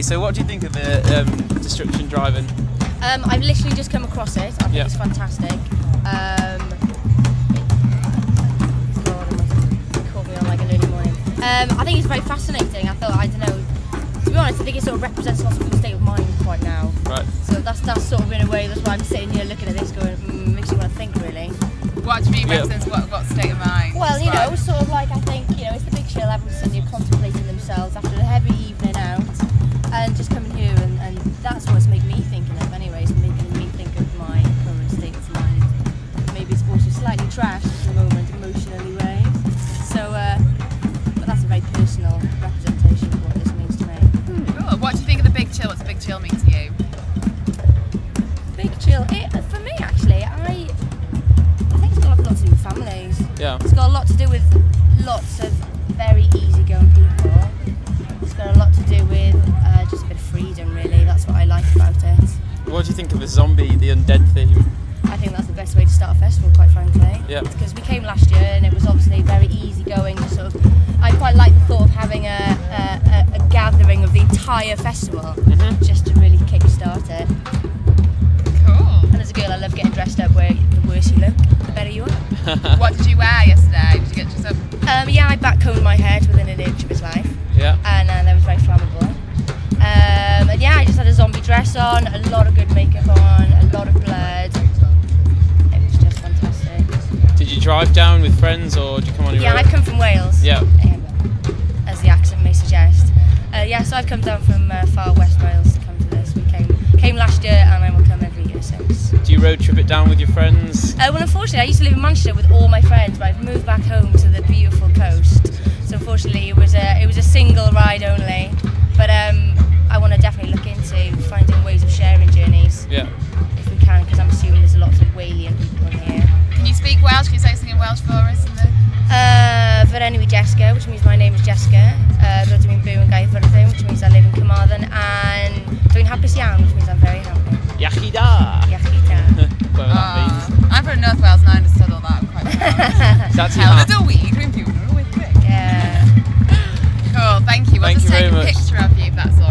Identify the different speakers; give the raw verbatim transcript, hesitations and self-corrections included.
Speaker 1: So what do you think of the um, destruction driving?
Speaker 2: Um, I've literally just come across it. I think
Speaker 1: yeah.
Speaker 2: it's fantastic. Um, God, it caught me on like an early morning. Um, I think it's very fascinating. I thought, I don't know, to be honest, I think it sort of represents lots of people's state of mind right now.
Speaker 1: Right.
Speaker 2: So that's that's sort of in a way, that's why I'm sitting here looking at this going, mm, makes you want to think really.
Speaker 3: What do you mean
Speaker 1: yeah.
Speaker 3: represents what, what state of mind?
Speaker 2: Well, you know, sort of like I think, you know, it's the big chill, everyone's sitting here contemplating themselves after a heavy evening out and just coming here and, and that's what's making me thinking of anyway, it's making me think of my current state of mind. Maybe it's also slightly trashed at the moment, emotionally way. So, uh, but that's a very personal representation of what this means to me.
Speaker 3: Hmm. Cool. What do you think of the big chill? What's the big chill mean to you?
Speaker 2: Big chill, it, for me actually, I, I think it's got a lot to do with families.
Speaker 1: Yeah.
Speaker 2: It's got a lot to do with lots of very easygoing people. It's got a lot to do with uh, just a bit of freedom really, that's what I like about it.
Speaker 1: What do you think of the zombie, the undead theme?
Speaker 2: I think that's the best way to start a festival, quite frankly.
Speaker 1: Yeah.
Speaker 2: Because we came last year and it was obviously very easygoing, just sort of, I quite like the thought of having a, a, a, a gathering of the entire festival,
Speaker 1: mm-hmm.
Speaker 2: just to really kick-start it.
Speaker 3: Cool.
Speaker 2: And as a girl I love getting dressed up where the worse you look, the better you are.
Speaker 3: What did you wear yesterday? Did you get yourself?
Speaker 2: Um, yeah, I backcombed my head within an inch of its life.
Speaker 1: Yeah.
Speaker 2: And uh, that was very flammable. Um, and yeah, I just had a zombie dress on, a lot of good makeup on, a lot of blood. It was just fantastic.
Speaker 1: Did you drive down with friends or did you come on your
Speaker 2: Yeah,
Speaker 1: own?
Speaker 2: I've come from Wales.
Speaker 1: Yeah.
Speaker 2: Um, as the accent may suggest. Uh, yeah, so I've come down from uh, far west Wales to come to this. We came came last year and I will come every year since.
Speaker 1: Do you road trip it down with your friends?
Speaker 2: Uh, well, unfortunately, I used to live in Manchester with all my friends, but I've moved back home to the beautiful coast. So unfortunately, it was a it was a single ride only. But um, I want to definitely look into finding ways of sharing journeys.
Speaker 1: Yeah.
Speaker 2: If we can, because I'm assuming there's lots of Walian people in here.
Speaker 3: Can you speak Welsh? Can you say something in Welsh for us? In the...
Speaker 2: Uh, Fy enw i Jessica, which means my name is Jessica. Uh, Rydw i'n byw yn Gaerfyrddin, which means I live in Carmarthen, and dwi'n hapus iawn, which means I'm very happy.
Speaker 1: Iachyd da.
Speaker 2: Iachyd da.
Speaker 1: Whatever that
Speaker 3: Uh,
Speaker 1: means.
Speaker 3: I'm from North Wales and I understood all that quite well.
Speaker 1: That's your
Speaker 3: Hell
Speaker 1: hat.
Speaker 3: of a week, dwi'n byw nhw with quick.
Speaker 2: Yeah.
Speaker 3: Cool, thank you. We'll
Speaker 1: Thank
Speaker 3: just
Speaker 1: you
Speaker 3: take
Speaker 1: very
Speaker 3: a
Speaker 1: much.
Speaker 3: picture of you if that's all